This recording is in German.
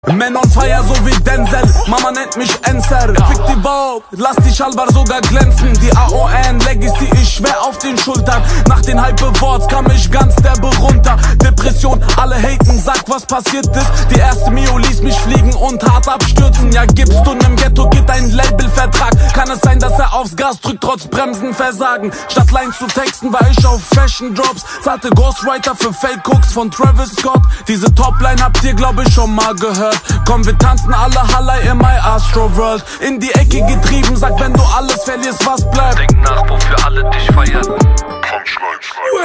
Men on fire so wie Denzel, Mama nennt mich Enzer. Fick die Vogue, lass die Schalbar sogar glänzen. Die AON Legacy, ich schwer auf den Schultern. Nach den Hype-Awards kam ich ganz derbe runter. Depression, alle haten, sag was passiert ist. Die erste Mio ließ mich fliegen und hart abstürzen. Ja, gibst du nem Ghetto-Kid einen Labelvertrag? Kann es sein, dass er aufs Gas drückt, trotz Bremsen versagen? Statt Lines zu texten, war ich auf Fashion Drops. Zahlte Ghostwriter für Fake-Hooks von Travis Scott. Diese Topline habt ihr, glaub ich, schon mal gehört. Komm, wir tanzen alle Hallei in my Astro World. In die Ecke getrieben, sag, wenn du alles verlierst, was bleibt? Denk nach, wofür alle dich feiern.